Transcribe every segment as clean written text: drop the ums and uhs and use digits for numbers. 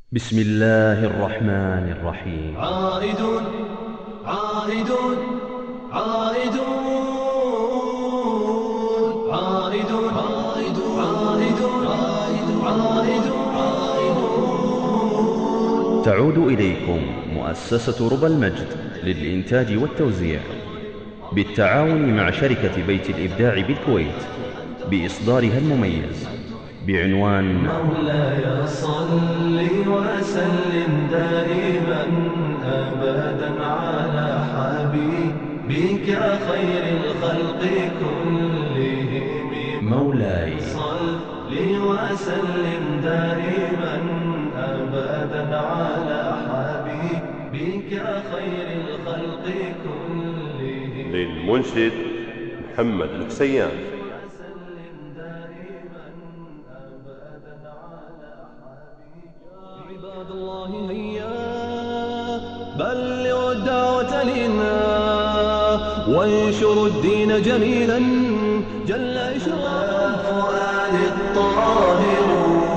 بسم الله الرحمن الرحيم. عائدون عائدون عائدون عائدون عائدون عائدون عائدون. تعود إليكم مؤسسة ربى المجد للإنتاج والتوزيع بالتعاون مع شركة بيت الإبداع بالكويت بإصدارها المميز بعنوان مولاي صل وسلم دائما أبدا على حبيبك خير الخلق كلهم. مولاي صل وسلم دائما أبدا على حبيبك خير الخلق كلهم. للمنشد محمد الحسيان. عباد الله هيا بلغوا الدعوة لنا وانشروا الدين جميلا جل إشراق الفؤاد الطاهر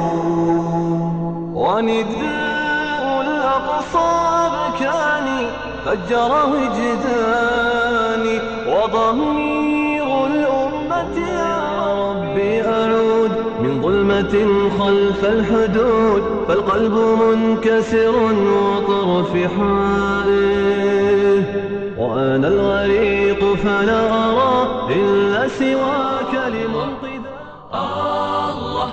ونداء الأقصى بكاني فجر وجداني وضمير الأمة يا ربي أعود من ظلمة خلف الحدود فالقلب منكسر وطرف حائه وأنا الغريق فلا أرى إلا سواك لمنقذ الله.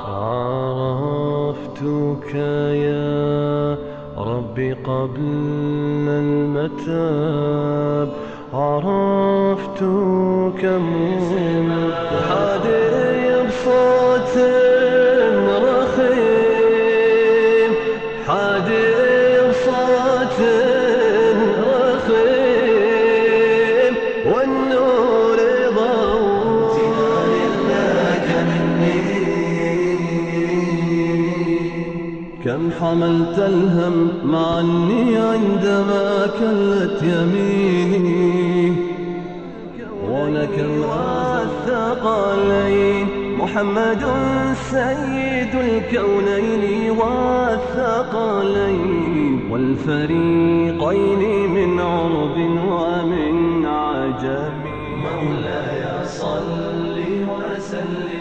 عرفتك يا ربي قبل المتاب عرفتك حادي بصوت رخيم حادي بصوت رخيم والنور ضوء لك مني. كم حملت الهم مع أني عندما كلت يميني ولك الثقلين محمد سيد الكونين والثقلين والفريقين من عرب ومن عجم. مولاي صل وسلم